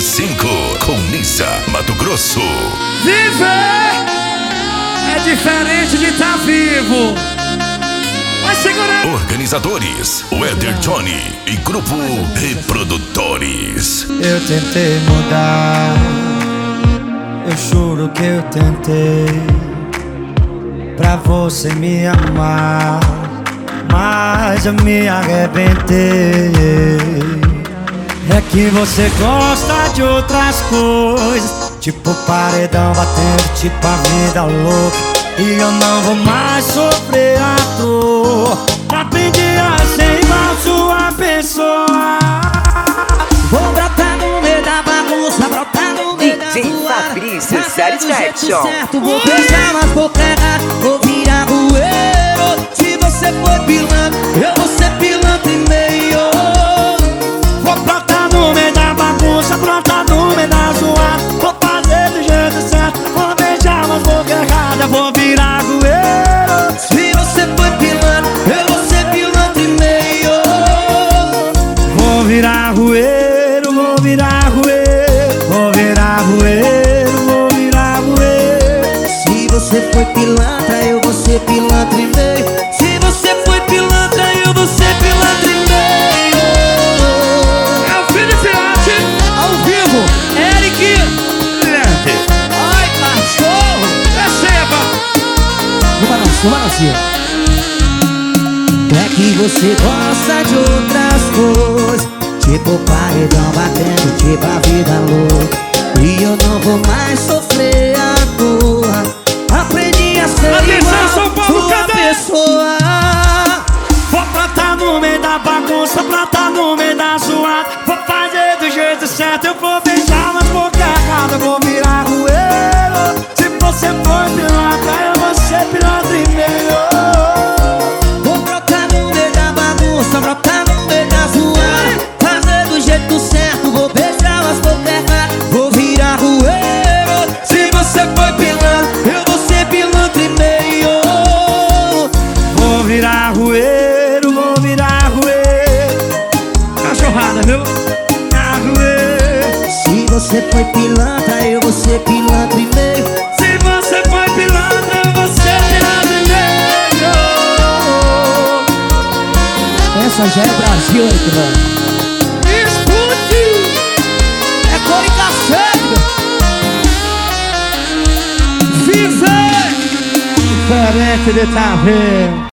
5 com Nissa, Mato Grosso. Viver é diferente de estar vivo. Vai segurar. Organizadores, Weather Johnny e Grupo Reprodutores. Eu tentei mudar, eu juro que eu tentei, pra você me amar, mas eu me arrebentei. É que você gosta de outras coisas, tipo paredão batendo, tipo a vida louca, e eu não vou mais sofrer à toa. Aprendi a ser igual sua pessoa. Vou brotar no meio da bagunça, brotar no meio da DJ Fabrício Satisfaction. certo, vou beijar, mas vou pegar, vou virar rueiro. Se você for pilantra, eu vou ser pilantra e meio. Vou brotar no meio da bagunça, brotar no meio da zoada. Vou fazer do jeito certo, vou beijar, mas vou errada, vou virar rueiro. Se você for pilantra, eu vou ser pilantra e meio. Vou virar rueiro, vou virar rueiro, vou virar rueiro, vou virar rueiro. Se você for pilantra, eu vou ser pilantra e meio. Se você for pilantra, eu vou ser pilantra e meio. É o filho de Filhote, Ao vivo, Eric. Ai, cachorro. receba. No balancinho. É que você gosta de outras coisas, tipo paredão batendo, tipo a vida louca, e eu não vou mais sofrer à toa. Aprendi a ser Atenção, São igual Paulo, sua cadê? pessoa. Vou plantar no meio da bagunça, plantar no meio da zoada. Vou fazer do jeito certo, eu vou beijar, mas vou errada, eu vou virar rueiro. Se você for pilantra, eu vou ser pilantra e meio. Vou brotar no meio da bagunça, brotar no meio da zoada. Fazer do jeito certo, vou beijar, mas vou errar, vou virar rueiro. Se você for pilantra, eu vou ser pilantra e meio. Vou virar rueiro, vou virar rueiro. Cachorrada, viu? Virar rueiro. Se você foi pilantra, eu vou ser pilantra e meio. Se você for pilantra, eu vou ser pilantra e meio. Essa já é Brasil, irmão. Escute. É cor e cacete. Viver diferente de estar vivo.